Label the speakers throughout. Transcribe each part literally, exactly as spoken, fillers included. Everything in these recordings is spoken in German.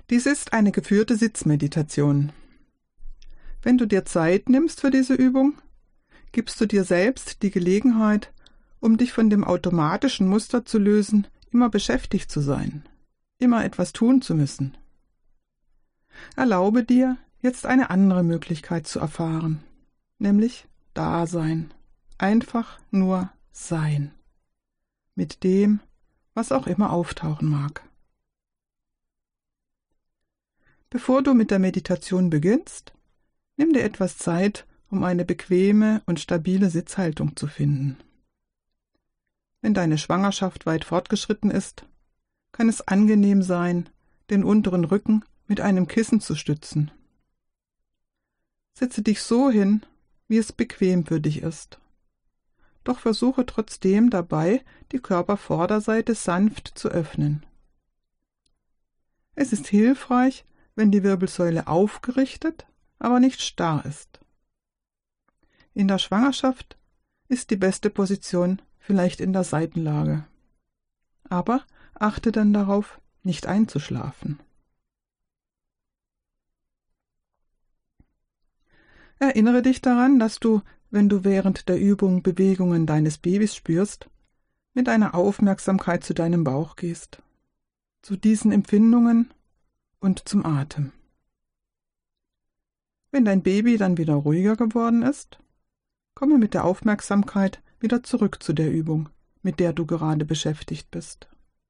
Speaker 1: Dies ist eine geführte Sitzmeditation. Wenn du dir Zeit nimmst für diese Übung, gibst du dir selbst die Gelegenheit, um dich von dem automatischen Muster zu lösen, immer beschäftigt zu sein, immer etwas tun zu müssen. Erlaube dir, jetzt eine andere Möglichkeit zu erfahren, nämlich Dasein, einfach nur sein, mit dem, was auch immer auftauchen mag. Bevor du mit der Meditation beginnst, nimm dir etwas Zeit, um eine bequeme und stabile Sitzhaltung zu finden. Wenn deine Schwangerschaft weit fortgeschritten ist, kann es angenehm sein, den unteren Rücken mit einem Kissen zu stützen. Setze dich so hin, wie es bequem für dich ist. Doch versuche trotzdem dabei, die Körpervorderseite sanft zu öffnen. Es ist hilfreich, wenn die Wirbelsäule aufgerichtet, aber nicht starr ist. In der Schwangerschaft ist die beste Position vielleicht in der Seitenlage. Aber achte dann darauf, nicht einzuschlafen. Erinnere dich daran, dass du, wenn du während der Übung Bewegungen deines Babys spürst, mit einer Aufmerksamkeit zu deinem Bauch gehst, zu diesen Empfindungen und zum Atem. Wenn dein Baby dann wieder ruhiger geworden ist, komme mit der Aufmerksamkeit wieder zurück zu der Übung, mit der du gerade beschäftigt bist.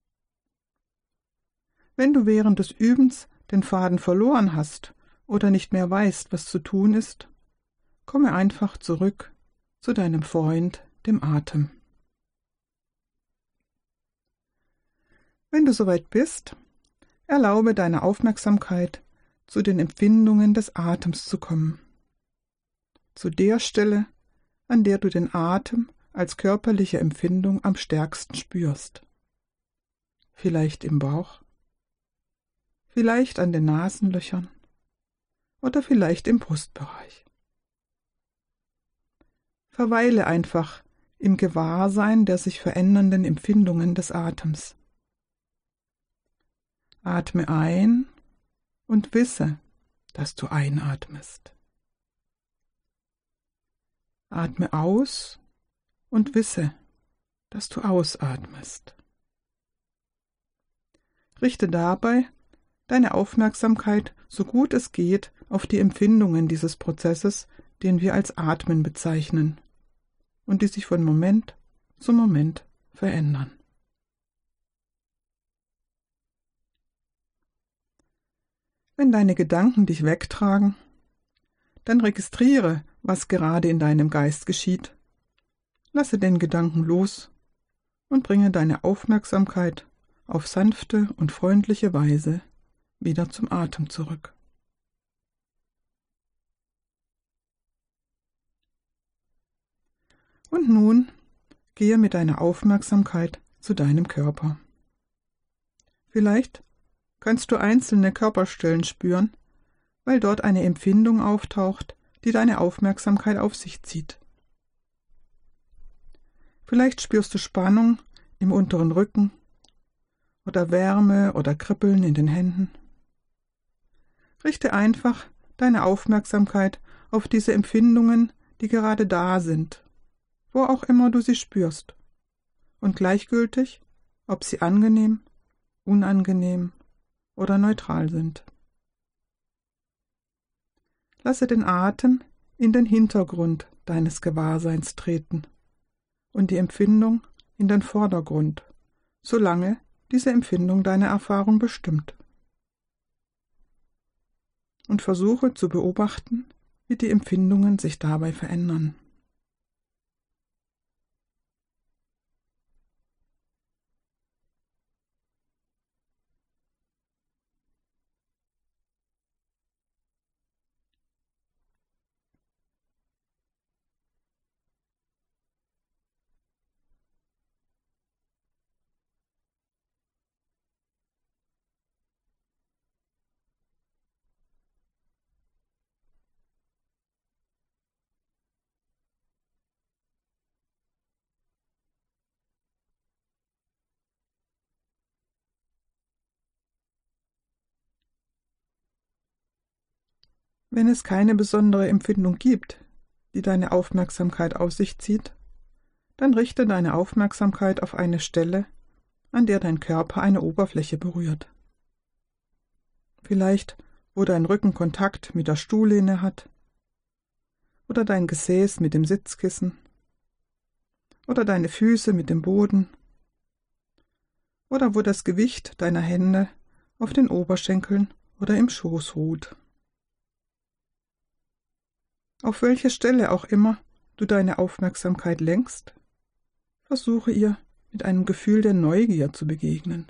Speaker 1: Wenn du während des Übens den Faden verloren hast oder nicht mehr weißt, was zu tun ist, komme einfach zurück zu deinem Freund, dem Atem. Wenn du soweit bist, erlaube deiner Aufmerksamkeit, zu den Empfindungen des Atems zu kommen. Zu der Stelle, an der du den Atem als körperliche Empfindung am stärksten spürst. Vielleicht im Bauch, vielleicht an den Nasenlöchern oder vielleicht im Brustbereich. Verweile einfach im Gewahrsein der sich verändernden Empfindungen des Atems. Atme ein und wisse, dass du einatmest. Atme aus und wisse, dass du ausatmest. Richte dabei deine Aufmerksamkeit, so gut es geht, auf die Empfindungen dieses Prozesses, den wir als Atmen bezeichnen und die sich von Moment zu Moment verändern. Wenn deine Gedanken dich wegtragen, dann registriere, was gerade in deinem Geist geschieht. Lasse den Gedanken los und bringe deine Aufmerksamkeit auf sanfte und freundliche Weise wieder zum Atem zurück. Und nun gehe mit deiner Aufmerksamkeit zu deinem Körper. Vielleicht kannst du einzelne Körperstellen spüren, weil dort eine Empfindung auftaucht, die deine Aufmerksamkeit auf sich zieht. Vielleicht spürst du Spannung im unteren Rücken oder Wärme oder Kribbeln in den Händen. Richte einfach deine Aufmerksamkeit auf diese Empfindungen, die gerade da sind, wo auch immer du sie spürst, und gleichgültig, ob sie angenehm, unangenehm oder neutral sind. Lasse den Atem in den Hintergrund deines Gewahrseins treten und die Empfindung in den Vordergrund, solange diese Empfindung deine Erfahrung bestimmt. Und versuche zu beobachten, wie die Empfindungen sich dabei verändern. Wenn es keine besondere Empfindung gibt, die deine Aufmerksamkeit auf sich zieht, dann richte deine Aufmerksamkeit auf eine Stelle, an der dein Körper eine Oberfläche berührt. Vielleicht, wo dein Rücken Kontakt mit der Stuhllehne hat, oder dein Gesäß mit dem Sitzkissen, oder deine Füße mit dem Boden, oder wo das Gewicht deiner Hände auf den Oberschenkeln oder im Schoß ruht. Auf welche Stelle auch immer du deine Aufmerksamkeit lenkst, versuche ihr mit einem Gefühl der Neugier zu begegnen.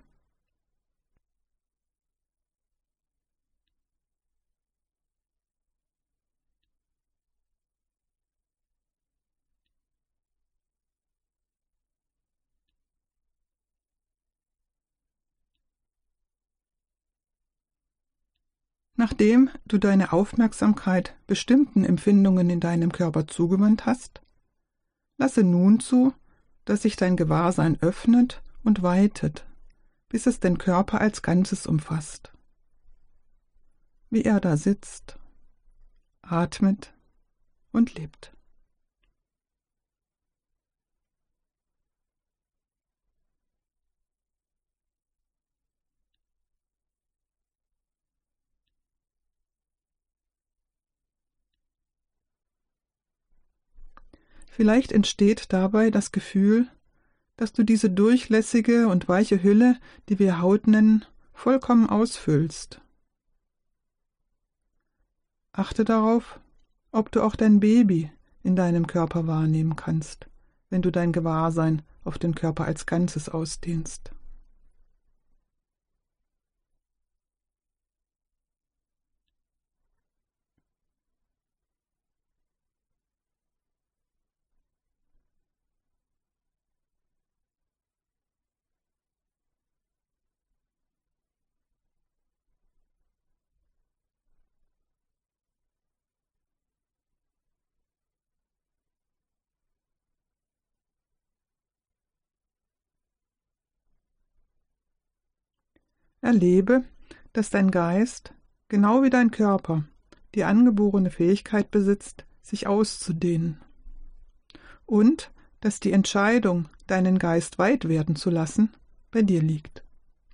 Speaker 1: Nachdem du deine Aufmerksamkeit bestimmten Empfindungen in deinem Körper zugewandt hast, lasse nun zu, dass sich dein Gewahrsein öffnet und weitet, bis es den Körper als Ganzes umfasst. Wie er da sitzt, atmet und lebt. Vielleicht entsteht dabei das Gefühl, dass du diese durchlässige und weiche Hülle, die wir Haut nennen, vollkommen ausfüllst. Achte darauf, ob du auch dein Baby in deinem Körper wahrnehmen kannst, wenn du dein Gewahrsein auf den Körper als Ganzes ausdehnst. Erlebe, dass dein Geist, genau wie dein Körper, die angeborene Fähigkeit besitzt, sich auszudehnen. Und dass die Entscheidung, deinen Geist weit werden zu lassen, bei dir liegt.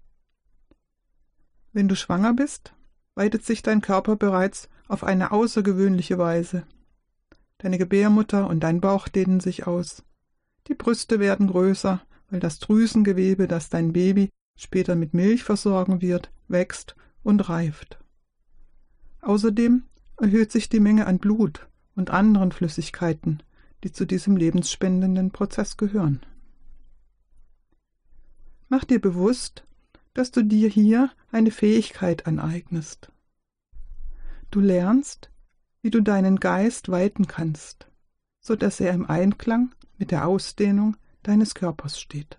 Speaker 1: Wenn du schwanger bist, weitet sich dein Körper bereits auf eine außergewöhnliche Weise. Deine Gebärmutter und dein Bauch dehnen sich aus. Die Brüste werden größer, weil das Drüsengewebe, das dein Baby später mit Milch versorgen wird, wächst und reift. Außerdem erhöht sich die Menge an Blut und anderen Flüssigkeiten, die zu diesem lebensspendenden Prozess gehören. Mach dir bewusst, dass du dir hier eine Fähigkeit aneignest. Du lernst, wie du deinen Geist weiten kannst, so dass er im Einklang mit der Ausdehnung deines Körpers steht.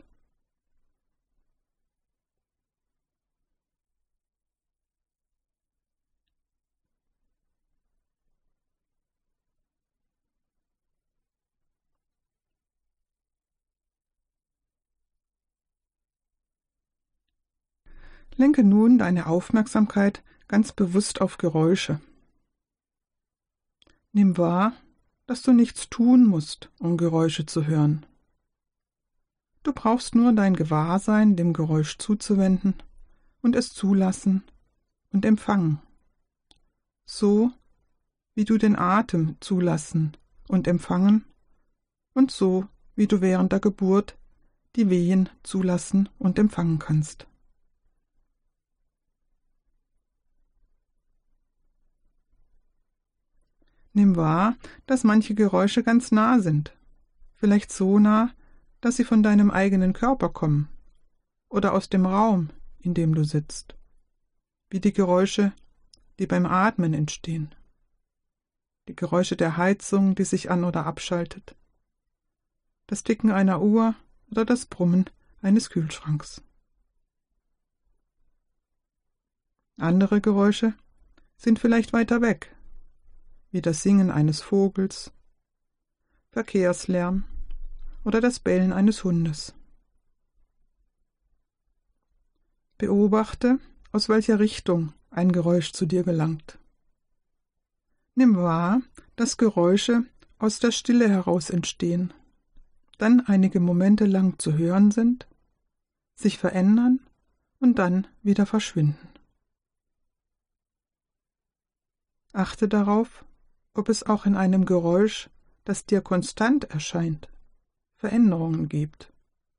Speaker 1: Lenke nun deine Aufmerksamkeit ganz bewusst auf Geräusche. Nimm wahr, dass du nichts tun musst, um Geräusche zu hören. Du brauchst nur dein Gewahrsein dem Geräusch zuzuwenden und es zulassen und empfangen. So, wie du den Atem zulassen und empfangen und so, wie du während der Geburt die Wehen zulassen und empfangen kannst. Nimm wahr, dass manche Geräusche ganz nah sind, vielleicht so nah, dass sie von deinem eigenen Körper kommen oder aus dem Raum, in dem du sitzt, wie die Geräusche, die beim Atmen entstehen, die Geräusche der Heizung, die sich an- oder abschaltet, das Ticken einer Uhr oder das Brummen eines Kühlschranks. Andere Geräusche sind vielleicht weiter weg, wie das Singen eines Vogels, Verkehrslärm oder das Bellen eines Hundes. Beobachte, aus welcher Richtung ein Geräusch zu dir gelangt. Nimm wahr, dass Geräusche aus der Stille heraus entstehen, dann einige Momente lang zu hören sind, sich verändern und dann wieder verschwinden. Achte darauf, ob es auch in einem Geräusch, das dir konstant erscheint, Veränderungen gibt.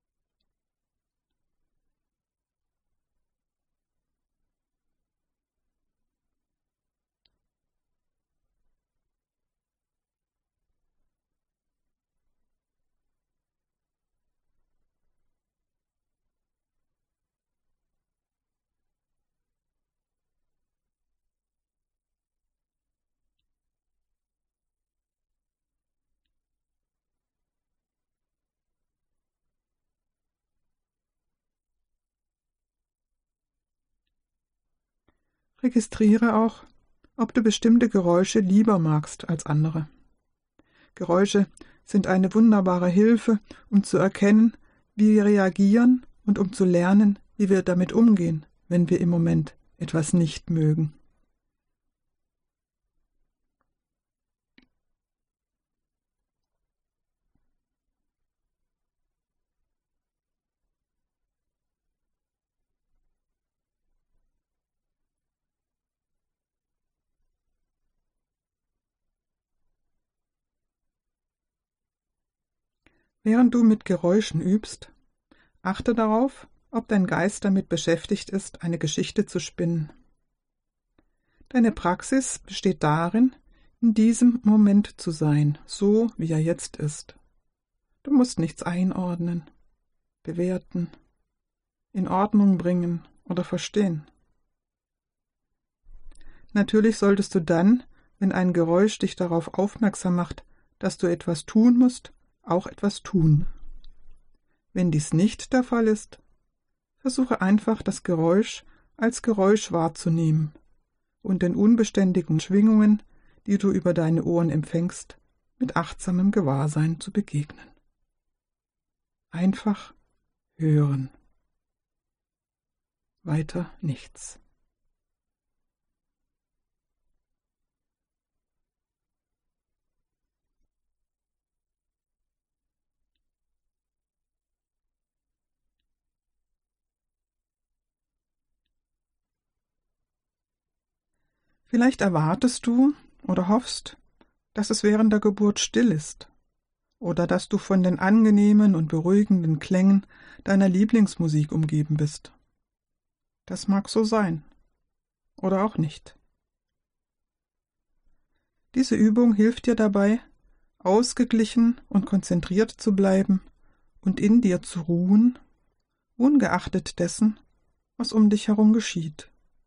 Speaker 1: Registriere auch, ob du bestimmte Geräusche lieber magst als andere. Geräusche sind eine wunderbare Hilfe, um zu erkennen, wie wir reagieren und um zu lernen, wie wir damit umgehen, wenn wir im Moment etwas nicht mögen. Während du mit Geräuschen übst, achte darauf, ob dein Geist damit beschäftigt ist, eine Geschichte zu spinnen. Deine Praxis besteht darin, in diesem Moment zu sein, so wie er jetzt ist. Du musst nichts einordnen, bewerten, in Ordnung bringen oder verstehen. Natürlich solltest du dann, wenn ein Geräusch dich darauf aufmerksam macht, dass du etwas tun musst, auch etwas tun. Wenn dies nicht der Fall ist, versuche einfach das Geräusch als Geräusch wahrzunehmen und den unbeständigen Schwingungen, die du über deine Ohren empfängst, mit achtsamem Gewahrsein zu begegnen. Einfach hören. Weiter nichts. Vielleicht erwartest du oder hoffst, dass es während der Geburt still ist oder dass du von den angenehmen und beruhigenden Klängen deiner Lieblingsmusik umgeben bist. Das mag so sein oder auch nicht. Diese Übung hilft dir dabei, ausgeglichen und konzentriert zu bleiben und in dir zu ruhen, ungeachtet dessen, was um dich herum geschieht.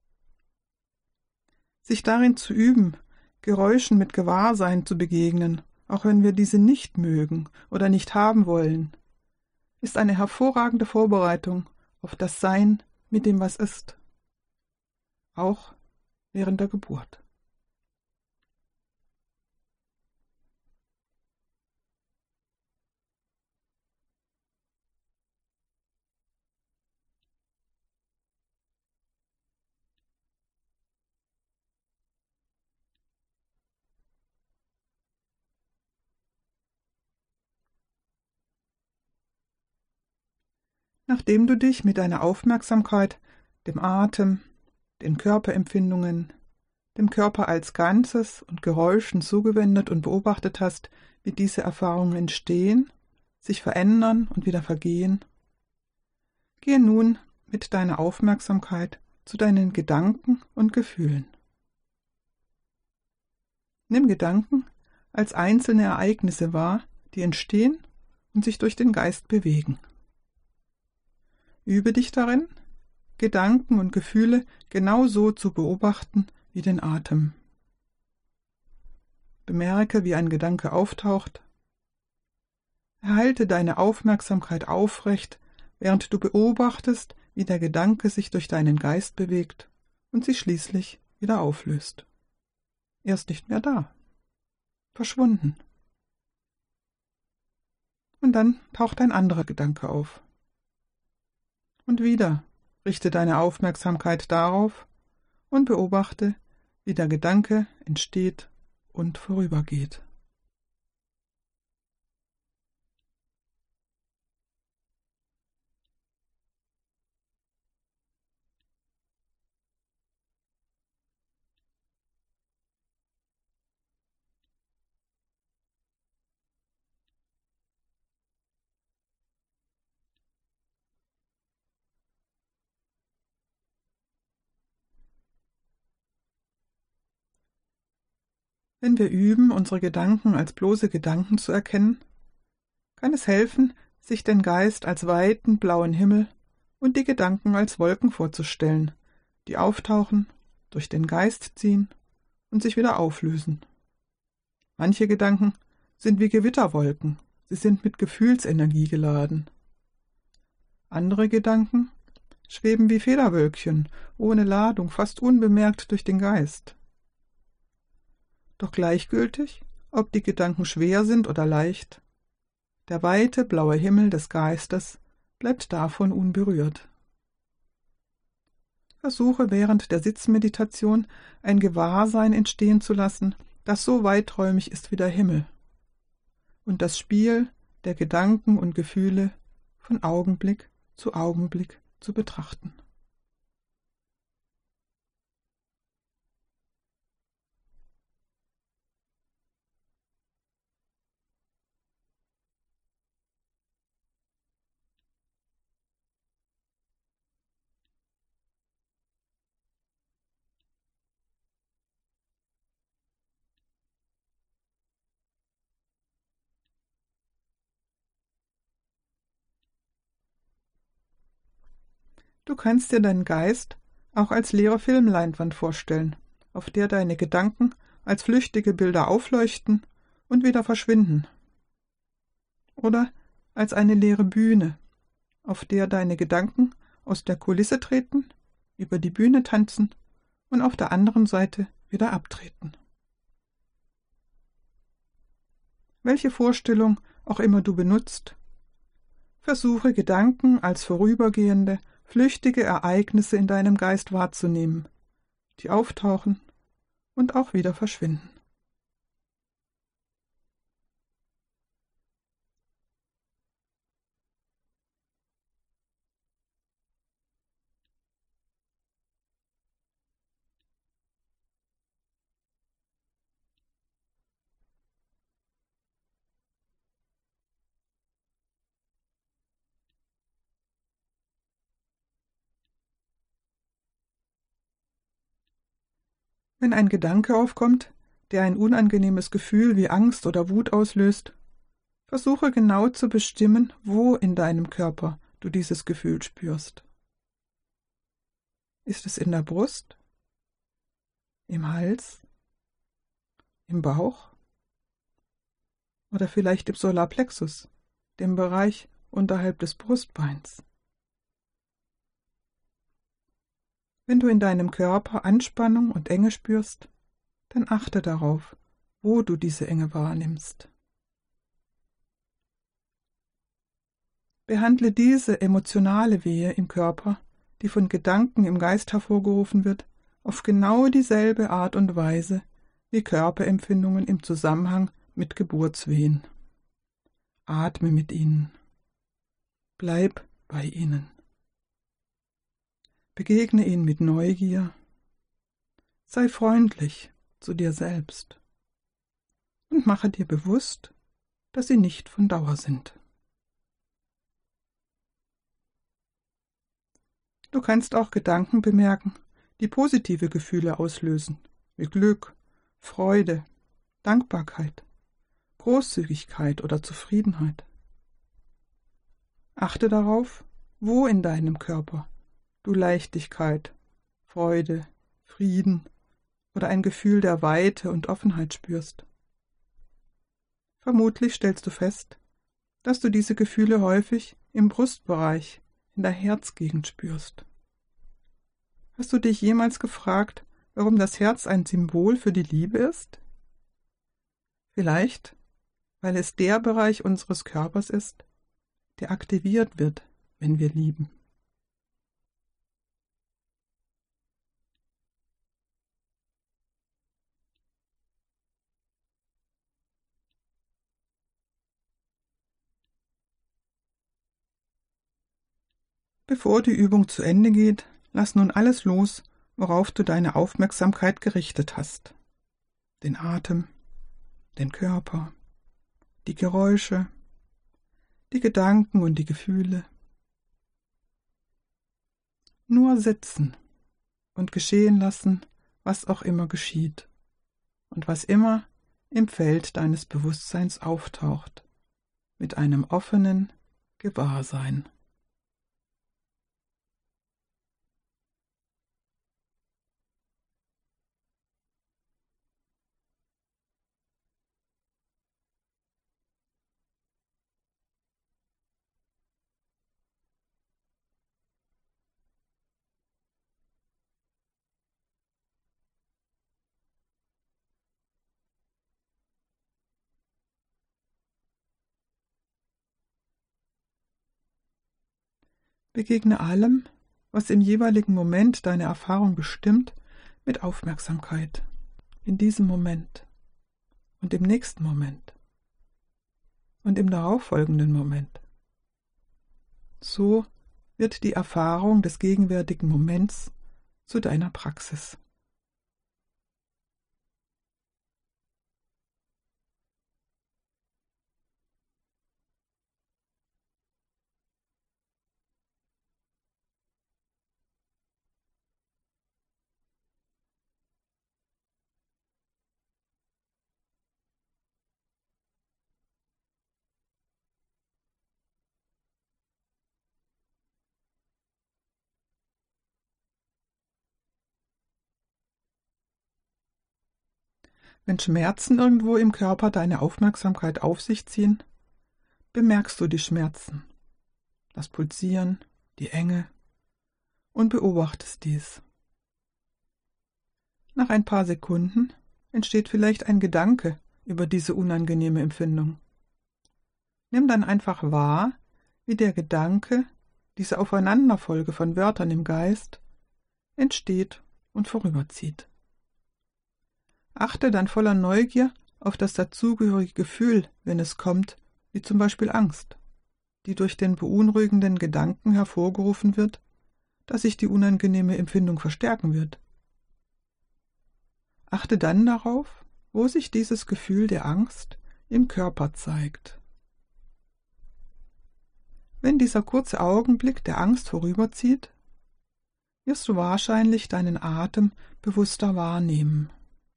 Speaker 1: Sich darin zu üben, Geräuschen mit Gewahrsein zu begegnen, auch wenn wir diese nicht mögen oder nicht haben wollen, ist eine hervorragende Vorbereitung auf das Sein mit dem, was ist, auch während der Geburt. Nachdem du dich mit deiner Aufmerksamkeit dem Atem, den Körperempfindungen, dem Körper als Ganzes und Geräuschen zugewendet und beobachtet hast, wie diese Erfahrungen entstehen, sich verändern und wieder vergehen, gehe nun mit deiner Aufmerksamkeit zu deinen Gedanken und Gefühlen. Nimm Gedanken als einzelne Ereignisse wahr, die entstehen und sich durch den Geist bewegen. Übe dich darin, Gedanken und Gefühle genauso zu beobachten wie den Atem. Bemerke, wie ein Gedanke auftaucht. Erhalte deine Aufmerksamkeit aufrecht, während du beobachtest, wie der Gedanke sich durch deinen Geist bewegt und sich schließlich wieder auflöst. Er ist nicht mehr da. Verschwunden. Und dann taucht ein anderer Gedanke auf. Und wieder richte deine Aufmerksamkeit darauf und beobachte, wie der Gedanke entsteht und vorübergeht. Wenn wir üben, unsere Gedanken als bloße Gedanken zu erkennen, kann es helfen, sich den Geist als weiten blauen Himmel und die Gedanken als Wolken vorzustellen, die auftauchen, durch den Geist ziehen und sich wieder auflösen. Manche Gedanken sind wie Gewitterwolken, sie sind mit Gefühlsenergie geladen. Andere Gedanken schweben wie Federwölkchen, ohne Ladung, fast unbemerkt durch den Geist. Doch gleichgültig, ob die Gedanken schwer sind oder leicht, der weite blaue Himmel des Geistes bleibt davon unberührt. Versuche während der Sitzmeditation ein Gewahrsein entstehen zu lassen, das so weiträumig ist wie der Himmel, und das Spiel der Gedanken und Gefühle von Augenblick zu Augenblick zu betrachten. Du kannst dir deinen Geist auch als leere Filmleinwand vorstellen, auf der deine Gedanken als flüchtige Bilder aufleuchten und wieder verschwinden. Oder als eine leere Bühne, auf der deine Gedanken aus der Kulisse treten, über die Bühne tanzen und auf der anderen Seite wieder abtreten. Welche Vorstellung auch immer du benutzt, versuche Gedanken als vorübergehende, flüchtige Ereignisse in deinem Geist wahrzunehmen, die auftauchen und auch wieder verschwinden. Wenn ein Gedanke aufkommt, der ein unangenehmes Gefühl wie Angst oder Wut auslöst, versuche genau zu bestimmen, wo in deinem Körper du dieses Gefühl spürst. Ist es in der Brust? Im Hals? Im Bauch? Oder vielleicht im Solarplexus, dem Bereich unterhalb des Brustbeins? Wenn du in deinem Körper Anspannung und Enge spürst, dann achte darauf, wo du diese Enge wahrnimmst. Behandle diese emotionale Wehe im Körper, die von Gedanken im Geist hervorgerufen wird, auf genau dieselbe Art und Weise wie Körperempfindungen im Zusammenhang mit Geburtswehen. Atme mit ihnen. Bleib bei ihnen. Begegne ihnen mit Neugier. Sei freundlich zu dir selbst und mache dir bewusst, dass sie nicht von Dauer sind. Du kannst auch Gedanken bemerken, die positive Gefühle auslösen, wie Glück, Freude, Dankbarkeit, Großzügigkeit oder Zufriedenheit. Achte darauf, wo in deinem Körper du Leichtigkeit, Freude, Frieden oder ein Gefühl der Weite und Offenheit spürst. Vermutlich stellst du fest, dass du diese Gefühle häufig im Brustbereich, in der Herzgegend spürst. Hast du dich jemals gefragt, warum das Herz ein Symbol für die Liebe ist? Vielleicht, weil es der Bereich unseres Körpers ist, der aktiviert wird, wenn wir lieben. Bevor die Übung zu Ende geht, lass nun alles los, worauf du deine Aufmerksamkeit gerichtet hast. Den Atem, den Körper, die Geräusche, die Gedanken und die Gefühle. Nur sitzen und geschehen lassen, was auch immer geschieht und was immer im Feld deines Bewusstseins auftaucht, mit einem offenen Gewahrsein. Begegne allem, was im jeweiligen Moment deine Erfahrung bestimmt, mit Aufmerksamkeit. In diesem Moment und im nächsten Moment und im darauffolgenden Moment. So wird die Erfahrung des gegenwärtigen Moments zu deiner Praxis. Wenn Schmerzen irgendwo im Körper deine Aufmerksamkeit auf sich ziehen, bemerkst du die Schmerzen, das Pulsieren, die Enge und beobachtest dies. Nach ein paar Sekunden entsteht vielleicht ein Gedanke über diese unangenehme Empfindung. Nimm dann einfach wahr, wie der Gedanke, diese Aufeinanderfolge von Wörtern im Geist, entsteht und vorüberzieht. Achte dann voller Neugier auf das dazugehörige Gefühl, wenn es kommt, wie zum Beispiel Angst, die durch den beunruhigenden Gedanken hervorgerufen wird, dass sich die unangenehme Empfindung verstärken wird. Achte dann darauf, wo sich dieses Gefühl der Angst im Körper zeigt. Wenn dieser kurze Augenblick der Angst vorüberzieht, wirst du wahrscheinlich deinen Atem bewusster wahrnehmen.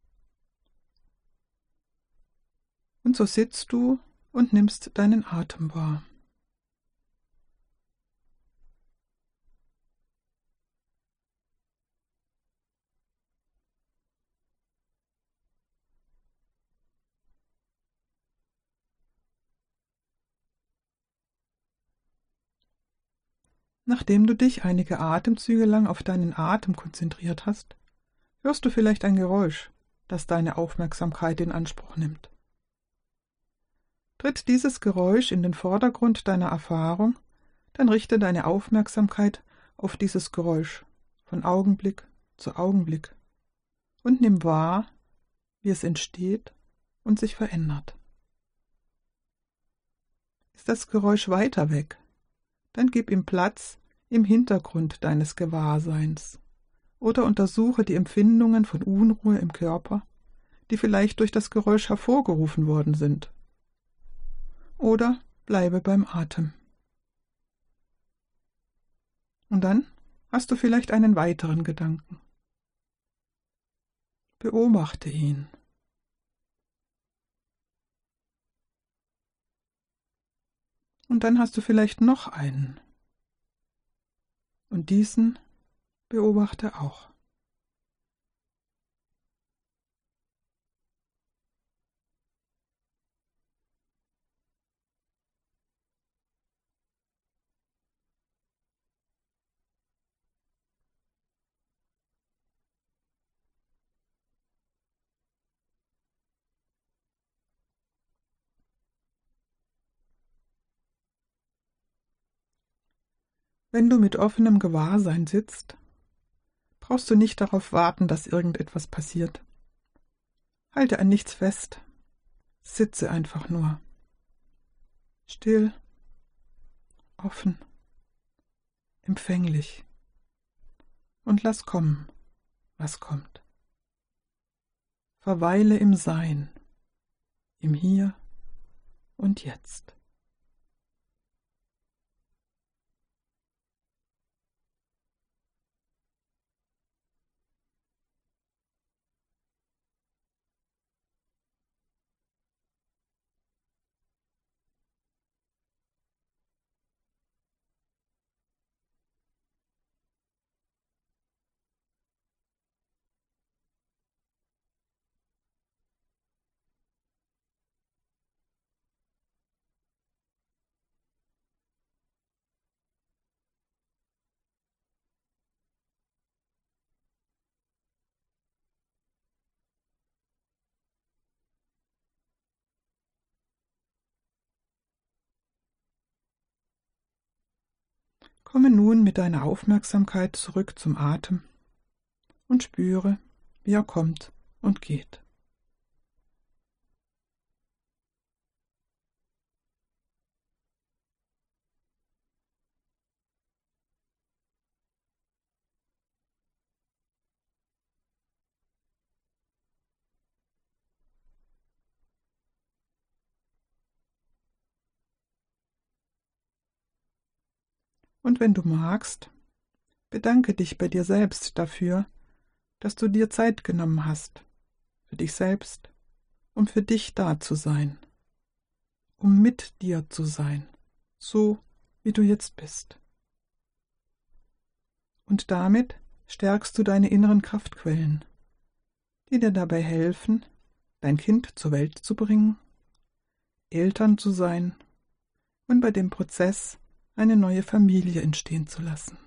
Speaker 1: Und so sitzt du und nimmst deinen Atem wahr. Nachdem du dich einige Atemzüge lang auf deinen Atem konzentriert hast, hörst du vielleicht ein Geräusch, das deine Aufmerksamkeit in Anspruch nimmt. Tritt dieses Geräusch in den Vordergrund deiner Erfahrung, dann richte deine Aufmerksamkeit auf dieses Geräusch von Augenblick zu Augenblick und nimm wahr, wie es entsteht und sich verändert. Ist das Geräusch weiter weg, dann gib ihm Platz im Hintergrund deines Gewahrseins oder untersuche die Empfindungen von Unruhe im Körper, die vielleicht durch das Geräusch hervorgerufen worden sind. Oder bleibe beim Atem. Und dann hast du vielleicht einen weiteren Gedanken. Beobachte ihn. Und dann hast du vielleicht noch einen. Und diesen beobachte auch. Wenn du mit offenem Gewahrsein sitzt, brauchst du nicht darauf warten, dass irgendetwas passiert. Halte an nichts fest. Sitze einfach nur. Still, offen, empfänglich und lass kommen, was kommt. Verweile im Sein, im Hier und Jetzt. Komme nun mit deiner Aufmerksamkeit zurück zum Atem und spüre, wie er kommt und geht. Und wenn du magst, bedanke dich bei dir selbst dafür, dass du dir Zeit genommen hast, für dich selbst, um für dich da zu sein, um mit dir zu sein, so wie du jetzt bist. Und damit stärkst du deine inneren Kraftquellen, die dir dabei helfen, dein Kind zur Welt zu bringen, Eltern zu sein und bei dem Prozess eine neue Familie entstehen zu lassen.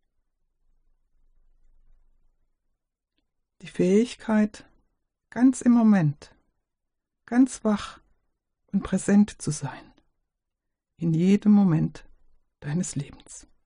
Speaker 1: Die Fähigkeit, ganz im Moment, ganz wach und präsent zu sein, in jedem Moment deines Lebens.